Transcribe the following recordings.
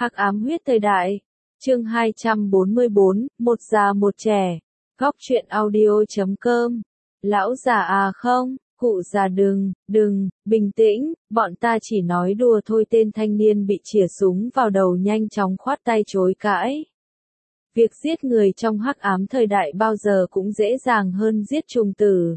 Hắc ám huyết thời đại. Chương 244, một già một trẻ. Góc truyện audio.com. Lão già à không, cụ già đừng, bình tĩnh, bọn ta chỉ nói đùa thôi. Tên thanh niên bị chĩa súng vào đầu nhanh chóng khoát tay chối cãi. Việc giết người trong hắc ám thời đại bao giờ cũng dễ dàng hơn giết trùng tử.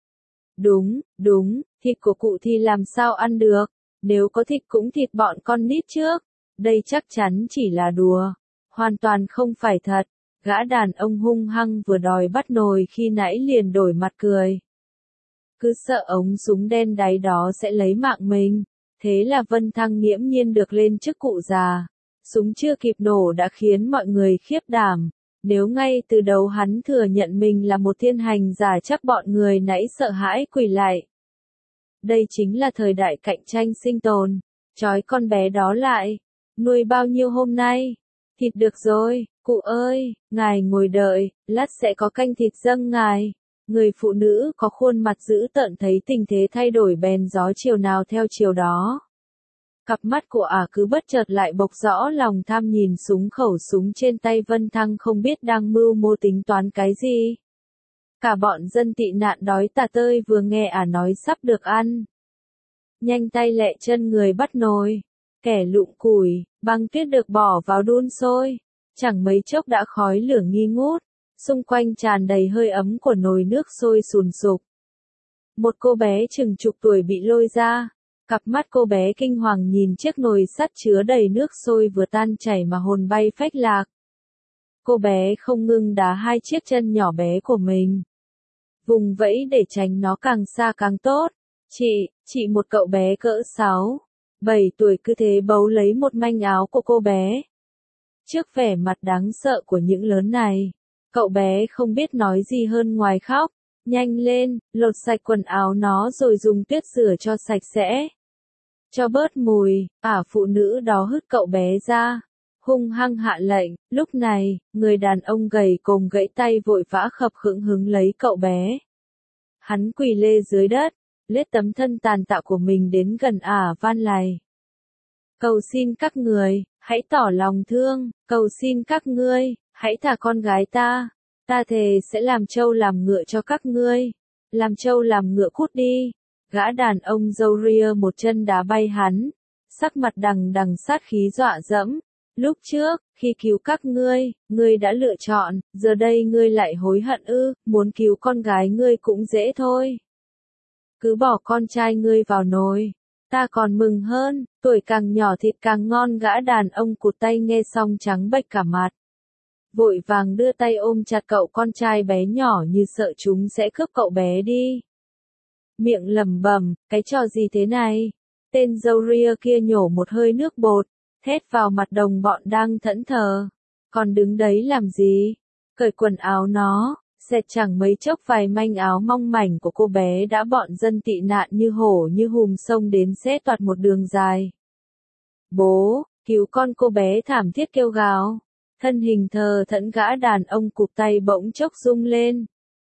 Đúng, thịt của cụ thì làm sao ăn được, nếu có thịt cũng thịt bọn con nít trước. Đây chắc chắn chỉ là đùa, hoàn toàn không phải thật. Gã đàn ông hung hăng vừa đòi bắt nồi khi nãy liền đổi mặt cười. Cứ sợ ống súng đen đáy đó sẽ lấy mạng mình, thế là Vân Thăng nghiễm nhiên được lên chức cụ già. Súng chưa kịp nổ đã khiến mọi người khiếp đảm. Nếu ngay từ đầu hắn thừa nhận mình là một thiên hành giả chắc bọn người nãy sợ hãi quỳ lại. Đây chính là thời đại cạnh tranh sinh tồn. Trói con bé đó lại. Nuôi bao nhiêu hôm nay? Thịt được rồi, cụ ơi, ngài ngồi đợi, lát sẽ có canh thịt dâng ngài. Người phụ nữ có khuôn mặt dữ tợn thấy tình thế thay đổi bèn gió chiều nào theo chiều đó. Cặp mắt của ả cứ bất chợt lại bộc rõ lòng tham nhìn khẩu súng trên tay Vân Thăng không biết đang mưu mô tính toán cái gì. Cả bọn dân tị nạn đói tả tơi vừa nghe ả nói sắp được ăn. Nhanh tay lẹ chân người bắt nồi. Kẻ lụm củi, băng tuyết được bỏ vào đun sôi. Chẳng mấy chốc đã khói lửa nghi ngút. Xung quanh tràn đầy hơi ấm của nồi nước sôi sùn sục. Một cô bé chừng chục tuổi bị lôi ra. Cặp mắt cô bé kinh hoàng nhìn chiếc nồi sắt chứa đầy nước sôi vừa tan chảy mà hồn bay phách lạc. Cô bé không ngưng đá hai chiếc chân nhỏ bé của mình. Vùng vẫy để tránh nó càng xa càng tốt. Chị một cậu bé cỡ 6-7 tuổi cứ thế bấu lấy một manh áo của cô bé. Trước vẻ mặt đáng sợ của những lớn này, cậu bé không biết nói gì hơn ngoài khóc. Nhanh lên, lột sạch quần áo nó rồi dùng tuyết rửa cho sạch sẽ. Cho bớt mùi, phụ nữ đó hất cậu bé ra. Hung hăng hạ lệnh, lúc này, người đàn ông gầy còm gãy tay vội vã khập khững hứng lấy cậu bé. Hắn quỳ lê dưới đất, lết tấm thân tàn tạ của mình đến gần van lạy. Cầu xin các người, hãy tỏ lòng thương, cầu xin các ngươi, hãy thả con gái ta thề sẽ làm trâu làm ngựa cho các ngươi, làm trâu làm ngựa cút đi. Gã đàn ông râu ria một chân đá bay hắn, sắc mặt đằng đằng sát khí dọa dẫm. Lúc trước, khi cứu các ngươi đã lựa chọn, giờ đây ngươi lại hối hận ư? Muốn cứu con gái ngươi cũng dễ thôi. Cứ bỏ con trai ngươi vào nồi, ta còn mừng hơn, tuổi càng nhỏ thịt càng ngon. Gã đàn ông cụt tay nghe xong trắng bệch cả mặt. Vội vàng đưa tay ôm chặt cậu con trai bé nhỏ như sợ chúng sẽ cướp cậu bé đi. Miệng lẩm bẩm, cái trò gì thế này? Tên râu ria kia nhổ một hơi nước bột, thét vào mặt đồng bọn đang thẫn thờ. Còn đứng đấy làm gì? Cởi quần áo nó, xẹt chẳng mấy chốc vài manh áo mong mảnh của cô bé đã bọn dân tị nạn như hổ như hùm xông đến xé toạc một đường dài. Bố, cứu con! Cô bé thảm thiết kêu gào. Thân hình thờ thẫn gã đàn ông cụp tay bỗng chốc rung lên.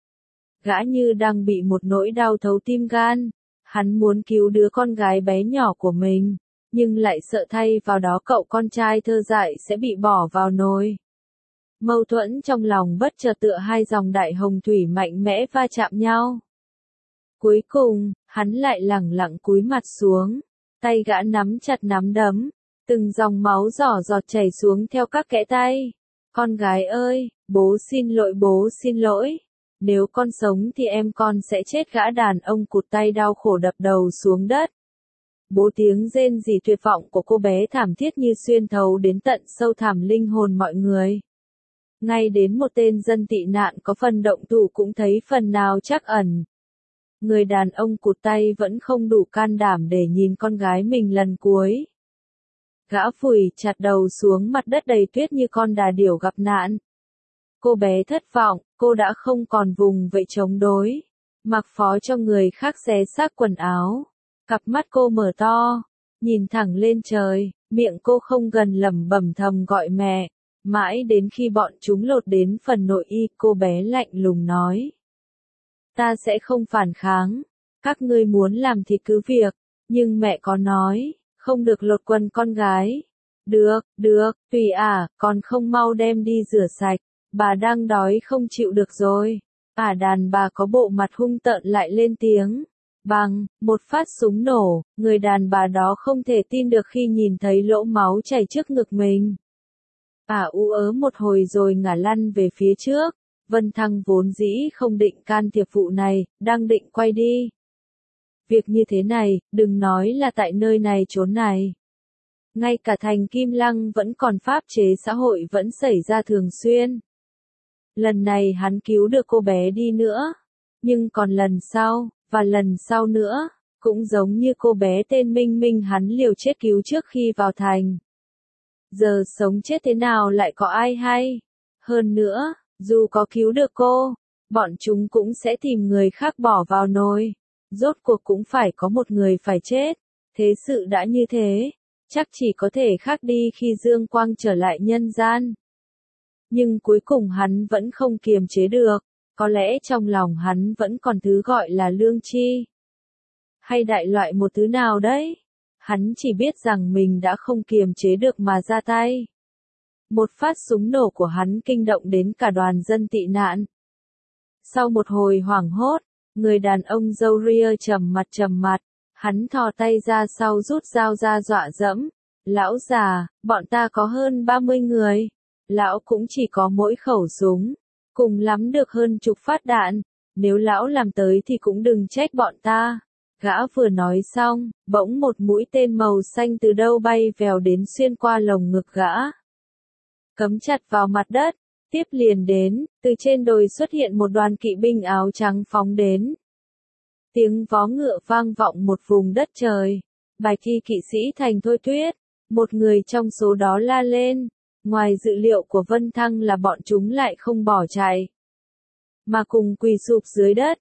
Gã như đang bị một nỗi đau thấu tim gan. Hắn muốn cứu đứa con gái bé nhỏ của mình, nhưng lại sợ thay vào đó cậu con trai thơ dại sẽ bị bỏ vào nồi. Mâu thuẫn trong lòng bất chợt tựa hai dòng đại hồng thủy mạnh mẽ va chạm nhau. Cuối cùng, hắn lại lẳng lặng cúi mặt xuống, tay gã nắm chặt nắm đấm, từng dòng máu giỏ giọt chảy xuống theo các kẽ tay. Con gái ơi, bố xin lỗi. Nếu con sống thì em con sẽ chết. Gã đàn ông cụt tay đau khổ đập đầu xuống đất. Bố, tiếng rên rỉ tuyệt vọng của cô bé thảm thiết như xuyên thấu đến tận sâu thẳm linh hồn mọi người. Ngay đến một tên dân tị nạn có phần động thủ cũng thấy phần nào trắc ẩn. Người đàn ông cụt tay vẫn không đủ can đảm để nhìn con gái mình lần cuối. Gã phủi chặt đầu xuống mặt đất đầy tuyết như con đà điểu gặp nạn. Cô bé thất vọng, cô đã không còn vùng vẫy chống đối, mặc phó cho người khác xé xác quần áo. Cặp mắt cô mở to, nhìn thẳng lên trời, miệng cô không gần lẩm bẩm thầm gọi mẹ. Mãi đến khi bọn chúng lột đến phần nội y, cô bé lạnh lùng nói. Ta sẽ không phản kháng, các ngươi muốn làm thì cứ việc, nhưng mẹ có nói, không được lột quần con gái. Được, tùy còn không mau đem đi rửa sạch, bà đang đói không chịu được rồi. Đàn bà có bộ mặt hung tợn lại lên tiếng. Bằng, một phát súng nổ, người đàn bà đó không thể tin được khi nhìn thấy lỗ máu chảy trước ngực mình. Ú ớ một hồi rồi ngả lăn về phía trước. Vân Thăng vốn dĩ không định can thiệp vụ này, đang định quay đi. Việc như thế này, đừng nói là tại nơi này chốn này. Ngay cả thành Kim Lăng vẫn còn pháp chế xã hội vẫn xảy ra thường xuyên. Lần này hắn cứu được cô bé đi nữa. Nhưng còn lần sau, và lần sau nữa, cũng giống như cô bé tên Minh Minh hắn liều chết cứu trước khi vào thành. Giờ sống chết thế nào lại có ai hay? Hơn nữa, dù có cứu được cô, bọn chúng cũng sẽ tìm người khác bỏ vào nồi. Rốt cuộc cũng phải có một người phải chết. Thế sự đã như thế, chắc chỉ có thể khác đi khi Dương Quang trở lại nhân gian. Nhưng cuối cùng hắn vẫn không kiềm chế được, có lẽ trong lòng hắn vẫn còn thứ gọi là lương tri. Hay đại loại một thứ nào đấy. Hắn chỉ biết rằng mình đã không kiềm chế được mà ra tay. Một phát súng nổ của hắn kinh động đến cả đoàn dân tị nạn. Sau một hồi hoảng hốt, người đàn ông râu ria trầm mặt, hắn thò tay ra sau rút dao ra dọa dẫm. Lão già, bọn ta có hơn 30 người. Lão cũng chỉ có mỗi khẩu súng, cùng lắm được hơn chục phát đạn. Nếu lão làm tới thì cũng đừng trách bọn ta. Gã vừa nói xong, bỗng một mũi tên màu xanh từ đâu bay vèo đến xuyên qua lồng ngực gã. Cắm chặt vào mặt đất, tiếp liền đến, từ trên đồi xuất hiện một đoàn kỵ binh áo trắng phóng đến. Tiếng vó ngựa vang vọng một vùng đất trời. Bài thi kỵ sĩ thành Thôi Tuyết, một người trong số đó la lên. Ngoài dự liệu của Vân Thăng là bọn chúng lại không bỏ chạy, mà cùng quỳ sụp dưới đất.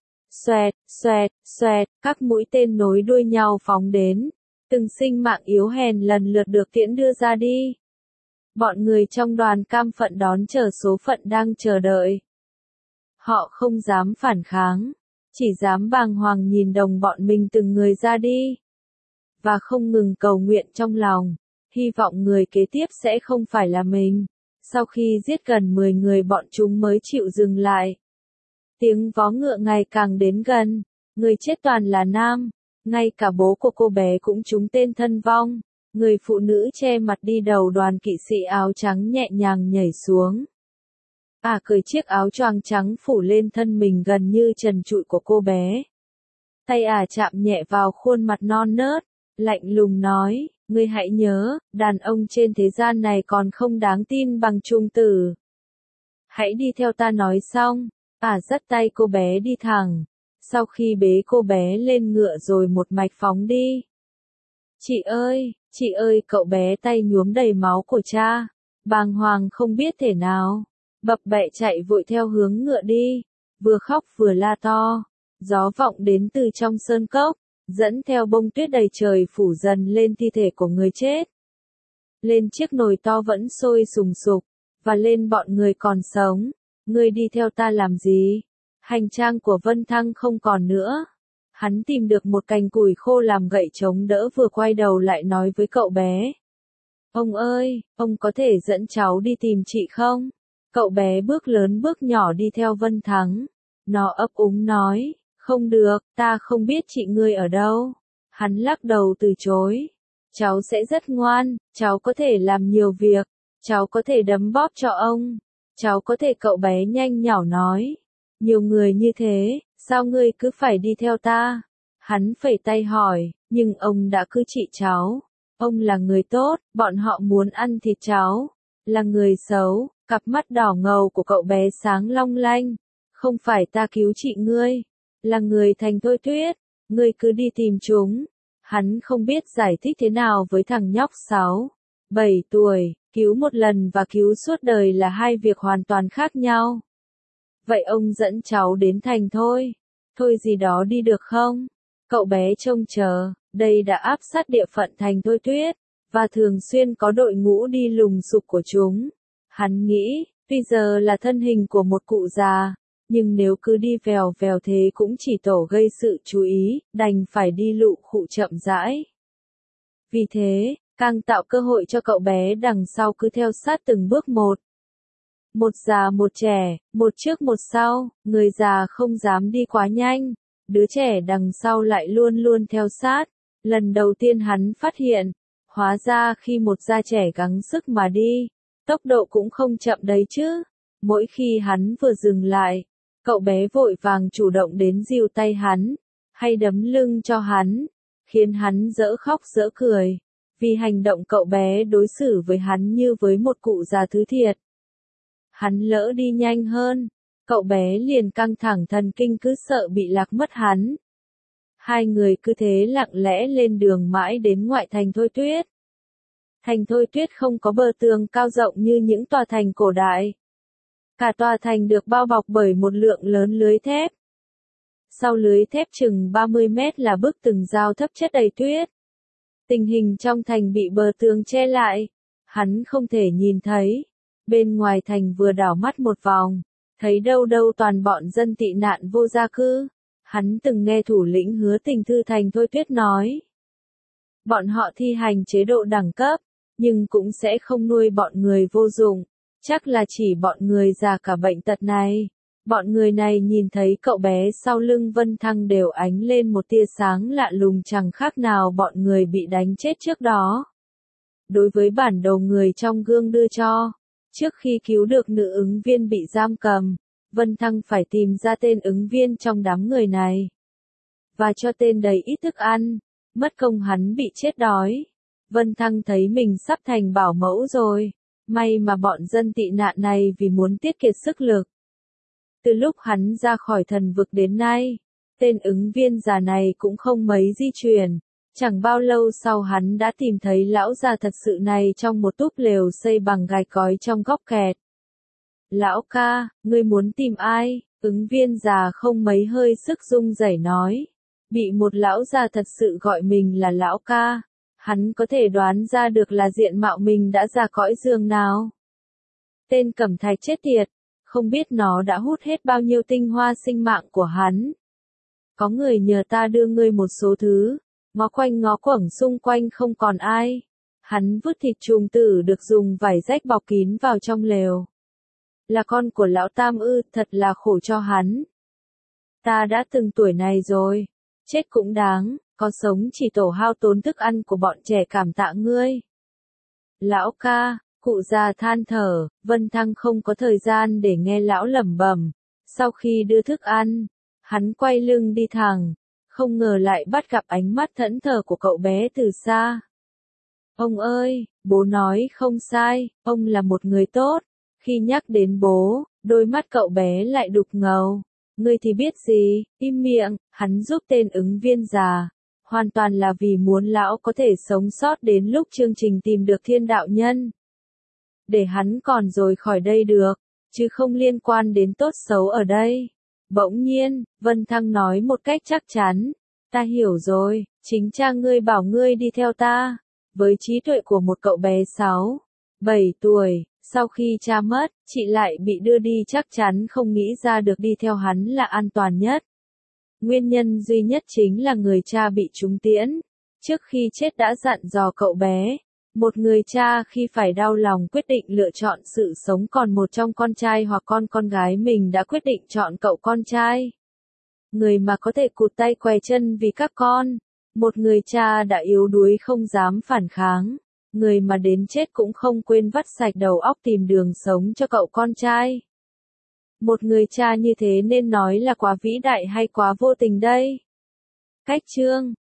Xoẹt, các mũi tên nối đuôi nhau phóng đến. Từng sinh mạng yếu hèn lần lượt được tiễn đưa ra đi. Bọn người trong đoàn cam phận đón chờ số phận đang chờ đợi. Họ không dám phản kháng, chỉ dám bàng hoàng nhìn đồng bọn mình từng người ra đi. Và không ngừng cầu nguyện trong lòng, hy vọng người kế tiếp sẽ không phải là mình. Sau khi giết gần 10 người bọn chúng mới chịu dừng lại. Tiếng vó ngựa ngày càng đến gần, người chết toàn là nam, ngay cả bố của cô bé cũng trúng tên thân vong. Người phụ nữ che mặt đi đầu đoàn kỵ sĩ áo trắng nhẹ nhàng nhảy xuống. Cởi chiếc áo choàng trắng phủ lên thân mình gần như trần trụi của cô bé. Tay chạm nhẹ vào khuôn mặt non nớt, lạnh lùng nói, ngươi hãy nhớ, đàn ông trên thế gian này còn không đáng tin bằng trung tử. Hãy đi theo ta nói xong. Dắt tay cô bé đi thẳng. Sau khi bế cô bé lên ngựa rồi một mạch phóng đi. Chị ơi, cậu bé tay nhuốm đầy máu của cha. Bàng hoàng không biết thể nào. Bập bẹ chạy vội theo hướng ngựa đi. Vừa khóc vừa la to. Gió vọng đến từ trong sơn cốc, dẫn theo bông tuyết đầy trời phủ dần lên thi thể của người chết. Lên chiếc nồi to vẫn sôi sùng sục, và lên bọn người còn sống. Ngươi đi theo ta làm gì? Hành trang của Vân Thăng không còn nữa. Hắn tìm được một cành củi khô làm gậy chống đỡ vừa quay đầu lại nói với cậu bé. Ông ơi, ông có thể dẫn cháu đi tìm chị không? Cậu bé bước lớn bước nhỏ đi theo Vân Thắng. Nó ấp úng nói, không được, ta không biết chị ngươi ở đâu. Hắn lắc đầu từ chối. Cháu sẽ rất ngoan, cháu có thể làm nhiều việc, cháu có thể đấm bóp cho ông. Cháu có thể, cậu bé nhanh nhảu nói. Nhiều người như thế, sao ngươi cứ phải đi theo ta? Hắn phẩy tay hỏi, nhưng ông đã cứ trị cháu. Ông là người tốt, bọn họ muốn ăn thịt cháu. Là người xấu, cặp mắt đỏ ngầu của cậu bé sáng long lanh. Không phải ta cứu chị ngươi. Là người thành Thôi Tuyết. Ngươi cứ đi tìm chúng. Hắn không biết giải thích thế nào với thằng nhóc 6, 7 tuổi. Cứu một lần và cứu suốt đời là hai việc hoàn toàn khác nhau. Vậy ông dẫn cháu đến thành thôi. Thôi gì đó đi được không? Cậu bé trông chờ, đây đã áp sát địa phận thành Thôi Tuyết, và thường xuyên có đội ngũ đi lùng sục của chúng. Hắn nghĩ, bây giờ là thân hình của một cụ già, nhưng nếu cứ đi vèo vèo thế cũng chỉ tổ gây sự chú ý, đành phải đi lụ khụ chậm rãi. Vì thế, càng tạo cơ hội cho cậu bé đằng sau cứ theo sát từng bước một. Một già một trẻ, một trước một sau, người già không dám đi quá nhanh, đứa trẻ đằng sau lại luôn luôn theo sát. Lần đầu tiên hắn phát hiện, hóa ra khi một gia trẻ gắng sức mà đi, tốc độ cũng không chậm đấy chứ. Mỗi khi hắn vừa dừng lại, cậu bé vội vàng chủ động đến dìu tay hắn, hay đấm lưng cho hắn, khiến hắn dở khóc dở cười, vì hành động cậu bé đối xử với hắn như với một cụ già thứ thiệt. Hắn lỡ đi nhanh hơn, cậu bé liền căng thẳng thần kinh cứ sợ bị lạc mất hắn. Hai người cứ thế lặng lẽ lên đường mãi đến ngoại thành Thôi Tuyết. Thành Thôi Tuyết không có bờ tường cao rộng như những tòa thành cổ đại. Cả tòa thành được bao bọc bởi một lượng lớn lưới thép. Sau lưới thép chừng 30 mét là bức tường rào thấp chất đầy tuyết. Tình hình trong thành bị bờ tường che lại, hắn không thể nhìn thấy. Bên ngoài thành vừa đảo mắt một vòng, thấy đâu đâu toàn bọn dân tị nạn vô gia cư. Hắn từng nghe thủ lĩnh Hứa Tình Thư thành Thôi Tuyết nói. Bọn họ thi hành chế độ đẳng cấp, nhưng cũng sẽ không nuôi bọn người vô dụng, chắc là chỉ bọn người già cả bệnh tật này. Bọn người này nhìn thấy cậu bé sau lưng Vân Thăng đều ánh lên một tia sáng lạ lùng chẳng khác nào bọn người bị đánh chết trước đó. Đối với bản đồ người trong gương đưa cho, trước khi cứu được nữ ứng viên bị giam cầm, Vân Thăng phải tìm ra tên ứng viên trong đám người này. Và cho tên đầy ít thức ăn, mất công hắn bị chết đói. Vân Thăng thấy mình sắp thành bảo mẫu rồi, may mà bọn dân tị nạn này vì muốn tiết kiệm sức lực. Từ lúc hắn ra khỏi thần vực đến nay, tên ứng viên già này cũng không mấy di chuyển. Chẳng bao lâu sau hắn đã tìm thấy lão già thật sự này trong một túp lều xây bằng gạch cói trong góc kẹt. Lão ca, ngươi muốn tìm ai? Ứng viên già không mấy hơi sức rung rẩy nói. Bị một lão già thật sự gọi mình là lão ca, hắn có thể đoán ra được là diện mạo mình đã ra cõi giường nào. Tên Cẩm Thạch chết tiệt, không biết nó đã hút hết bao nhiêu tinh hoa sinh mạng của hắn. Có người nhờ ta đưa ngươi một số thứ, ngó quanh ngó quẩn xung quanh không còn ai. Hắn vứt thịt trùng tử được dùng vải rách bọc kín vào trong lều. Là con của lão Tam ư, thật là khổ cho hắn. Ta đã từng tuổi này rồi, chết cũng đáng, có sống chỉ tổ hao tốn thức ăn của bọn trẻ cảm tạ ngươi. Lão ca, cụ già than thở, Vân Thăng không có thời gian để nghe lão lẩm bẩm. Sau khi đưa thức ăn, hắn quay lưng đi thẳng, không ngờ lại bắt gặp ánh mắt thẫn thờ của cậu bé từ xa. Ông ơi, bố nói không sai, ông là một người tốt. Khi nhắc đến bố, đôi mắt cậu bé lại đục ngầu. Ngươi thì biết gì, im miệng, hắn giúp tên ứng viên già. Hoàn toàn là vì muốn lão có thể sống sót đến lúc chương trình tìm được thiên đạo nhân. Để hắn còn rồi khỏi đây được, chứ không liên quan đến tốt xấu ở đây. Bỗng nhiên, Vân Thăng nói một cách chắc chắn. Ta hiểu rồi, chính cha ngươi bảo ngươi đi theo ta. Với trí tuệ của một cậu bé 6-7 tuổi, sau khi cha mất, chị lại bị đưa đi chắc chắn không nghĩ ra được đi theo hắn là an toàn nhất. Nguyên nhân duy nhất chính là người cha bị trúng tiễn. Trước khi chết đã dặn dò cậu bé. Một người cha khi phải đau lòng quyết định lựa chọn sự sống còn một trong con trai hoặc con gái mình đã quyết định chọn cậu con trai. Người mà có thể cụt tay què chân vì các con. Một người cha đã yếu đuối không dám phản kháng. Người mà đến chết cũng không quên vắt sạch đầu óc tìm đường sống cho cậu con trai. Một người cha như thế nên nói là quá vĩ đại hay quá vô tình đây? Cách chương